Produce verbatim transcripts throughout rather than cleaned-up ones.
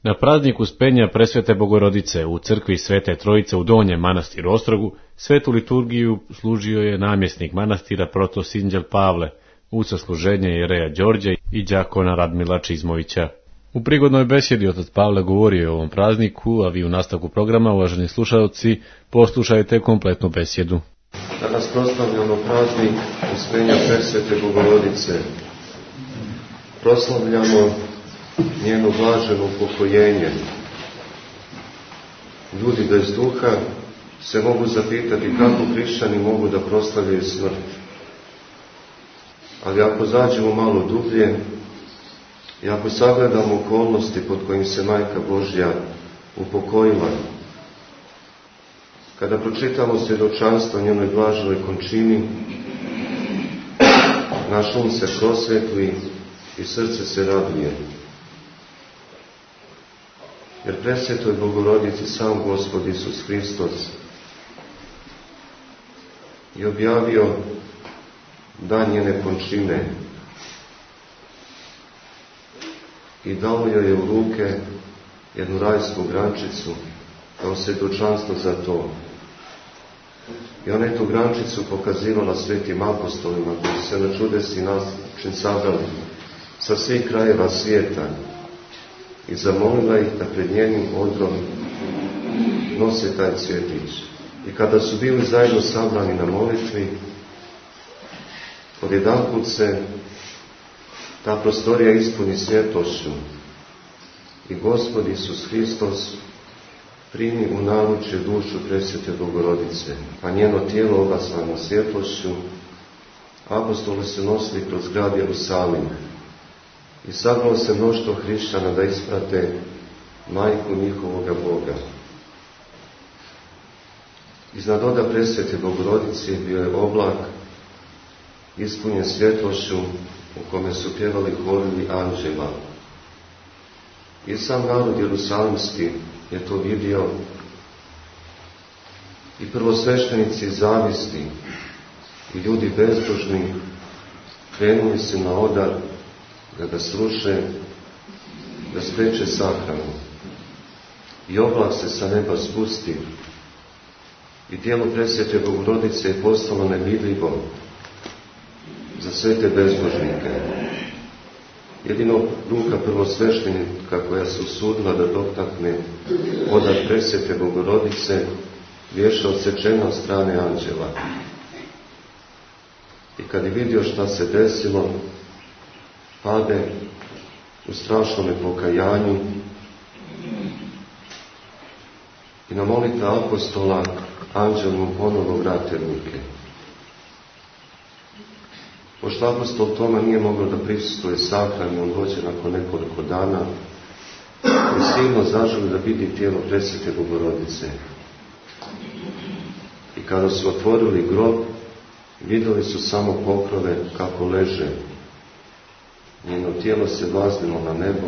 Na praznik Uspenja Presvete Bogorodice u crkvi Svete Trojice u Donjem manastiru Ostrogu svetu liturgiju služio je namjesnik manastira protosinđel Pavle, uz sasluženje jereja Đorđa i đakona Radmila Čizmovića. U prigodnoj besjedi otac Pavle govorio je o ovom prazniku, a vi u nastavku programa, uvaženi slušalci, poslušajte kompletnu besjedu. Danas proslavljamo praznik Uspenja Presvete Bogorodice. Proslavljamo njeno blaženo upokojenje. Ljudi bez duha se mogu zapitati kako hrišćani mogu da proslavljaju smrt. Ali ako zađemo malo dublje i ako sagledamo okolnosti pod kojim se Majka Božja upokojila, kada pročitamo svjedočanstvo njenoj blaženoj končini, naš um se prosvetli i srce se raduje. Jer presvetoj Bogorodici sam Gospod Isus Hristos je objavio dan njene končine i dao joj je u ruke jednu rajsku grančicu kao svjedočanstvo za to. I ona je tu grančicu pokazivala svetim apostolima koji su se na čudesni način sabrali sa svih krajeva svijeta i zamolila ih da pred njenim odrom nose taj cvjetić. I kada su bili zajedno sabrani na molitvi, odjedanput se ta prostorija ispuni svjetlošću i Gospod Isus Hristos primi u naručje dušu Presvete Bogorodice, a njeno tijelo obasvano svjetlošću. Apostoli su nosili kroz grad Jerusalim i sabralo se mnoštvo hrišćana da isprate majku njihovoga Boga. Iznad oda Presvete Bogorodice bio je oblak ispunjen svjetlošću u kome su pjevali horovi anđela. I sam narod jerusalimski je to vidio i prvosveštenici zavisti i ljudi bezbožni krenuli se na odar da ga sruše, da spreče sahranu. I oblak se sa neba spusti i tijelo Presvete Bogorodice je postalo nevidljivo za sve te bezbožnike. Jedino ruka prvosveštenika koja se usudila da dotakne odar Presvete Bogorodice vješa odsečena od strane anđela. I kad je vidio šta se desilo, pade u strašnome pokajanju i na molitve apostola anđel mu ponovo vrate ruke. Pošto apostol Toma nije mogao da prisustvuje sahrani, on dođe nakon nekoliko dana i silno zaželi da vidi tijelo Presvete Bogorodice. I kada su otvorili grob, vidjeli su samo pokrove kako leže. Njeno tijelo se vaznilo na nebo,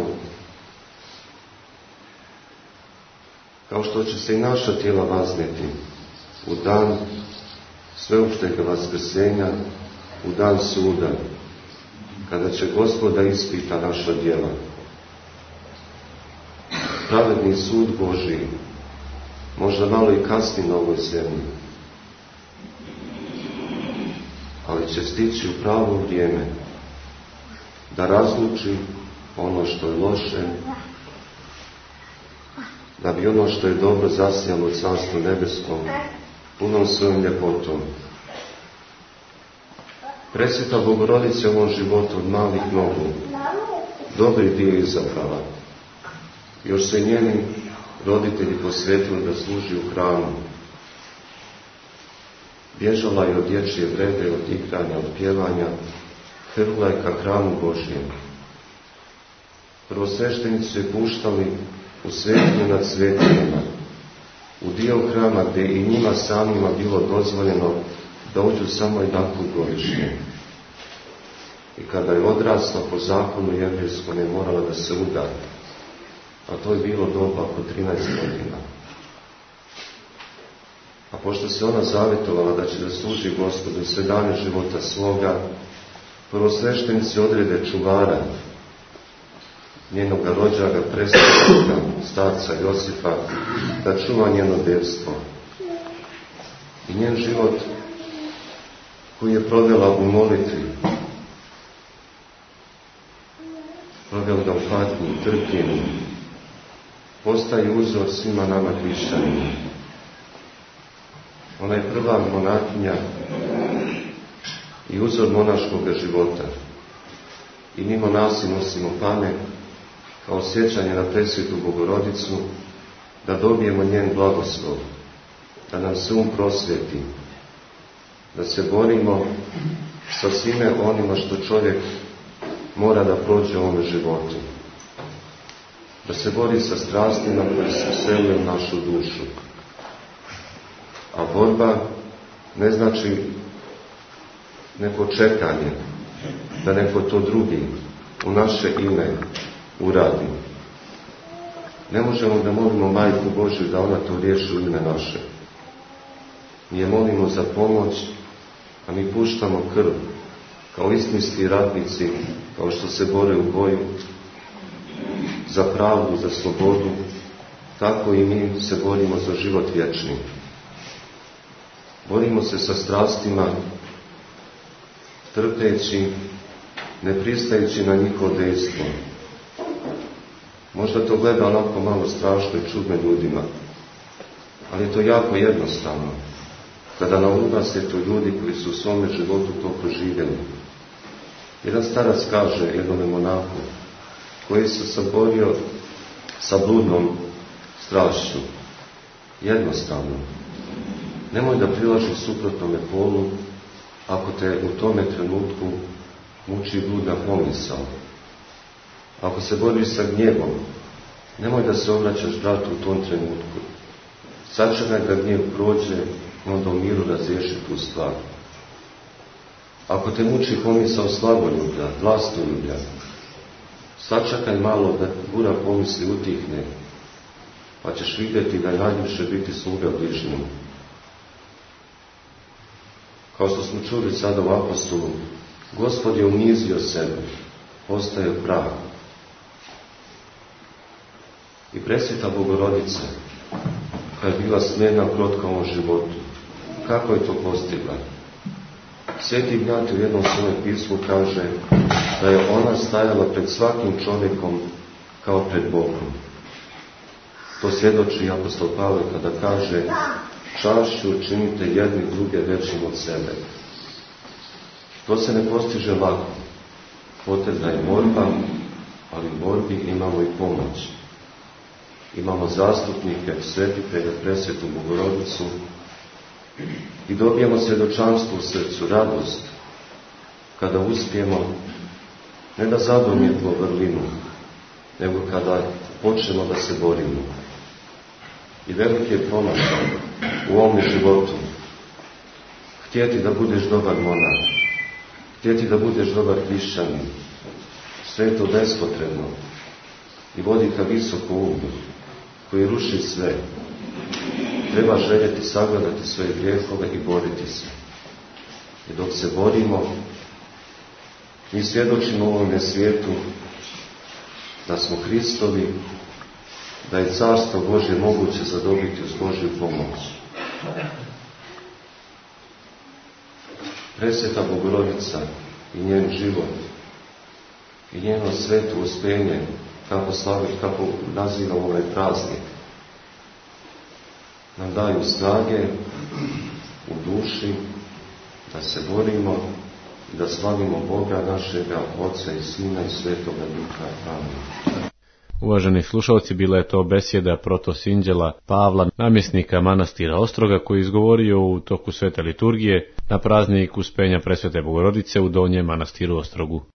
kao što će se i naša tijela vazneti u dan sveopštega vaskrsenja, u dan suda, kada će Gospoda ispita naša djela. Pravedni sud Božiji možda malo i kasni na ovoj zemlji, ali će stići u pravo vrijeme da razluči ono što je loše, da bi ono što je dobro zasijalo u Carstvu nebeskom punom svojom ljepotom. Presveta Bogorodica u ovom životu od malih nogu dobri dio izabrala. Još se njeni roditelji posvetili da služi u hramu. Bježala je od dječje vrede, od igranja, od pjevanja, hrla je ka hramu Božjem. Prvosveštenici su je puštali u svetinju nad svetinjima, u dio hrama gdje i njima samima bilo dozvoljeno da uđu samo jedanput godišnje. I kada je odrasla po zakonu jevrijskom je morala da se uda, a to je bilo doba oko trinaest godina. A pošto se ona zavjetovala da će da služi Gospodu sve dane života svoga, prvosveštenici odrede čuvara njenoga rođaka, predstavnika, starca Josifa, da čuva njeno djetstvo. I njen život koji je provela u molitvi, provela ga u patnji i trpljenju, postaje uzor svima nama hrišćanima. Ona je prva monahinja i uzor monaškog života. I mi monasi nosimo pamet kao sjećanje na presvetu Bogorodicu, da dobijemo njen blagoslov, da nam se um prosvjeti, da se borimo sa svime onima što čovjek mora da prođe u ovome životu, da se bori sa strastima koje se usele u našu dušu. A borba ne znači neko čekanje, da neko to drugi u naše ime uradi. Ne možemo da molimo Majku Božju da ona to riješi u ime naše. Mi je molimo za pomoć, a mi puštamo krv, kao istinski ratnici, kao što se bore u boju, za pravdu, za slobodu, tako i mi se borimo za život vječni. Borimo se sa strastima, trpeći, ne pristajući na njihovo dejstvo. Možda to gleda onako malo strašno i čudno ljudima, ali je to jako jednostavno, kada na uglase to ljudi koji su u svome životu to proživjeli. Jedan starac kaže jednome monahu, koji se saborio sa bludnom strašću, jednostavno, nemoj da prilažiš suprotnome polu, ako te u tome trenutku muči bludna pomisao. Ako se boriš sa gnjevom, nemoj da se obraćaš bratu u tom trenutku. Sačekaj da gnjev prođe, onda u miru razriješi tu stvar. Ako te muči pomisao slavoljublja, vlastoljublja, sačekaj malo da bura pomisli utihne, pa ćeš vidjeti da je najljepše biti sluga bližnjemu. Kao što smo čuli sada u apostolu, Gospod je unizio sebe, postao prah. I presveta Bogorodica, koja je bila smjerna krotka u ovom životu, kako je to postigla? Sveti Ignjatij u jednom svojem pismu kaže da je ona stajala pred svakim čovjekom kao pred Bogom. To svjedoči apostol Pavle kada kaže: čašću činite jedni druge većim od sebe. To se ne postiže lako. Potrebna je borba, ali u borbi imamo i pomoć. Imamo zastupnike, svetitelje, presvetu Bogorodicu i dobijemo svjedočanstvo u srcu, radost, kada uspijemo ne da zadomimo vrlinu, nego kada počnemo da se borimo. I veliki je promašaj u ovom životu htjeti da budeš dobar monah, htjeti da budeš dobar hrišćanin, sve je to bespotrebno i vodi ka visoko umu, koji ruši sve. Treba željeti sagledati svoje grijehove i boriti se. I dok se borimo, mi svjedočimo u ovome svijetu da smo Hristovi, da je carstvo Božje moguće zadobiti uz Božju pomoć. Presveta Bogorodica i njen život i njeno sveto uspjenje, kako slaviti, kako nazivamo ovaj praznik, nam daju snage u duši da se borimo i da slavimo Boga našega, Oca i Sina i Svetoga Duha. Amen. Uvaženi slušalci, bila je to besjeda protosinđela Pavla, namjesnika manastira Ostroga, koji je izgovorio u toku svete liturgije na praznik Uspenja presvete Bogorodice u Donjem manastiru Ostrogu.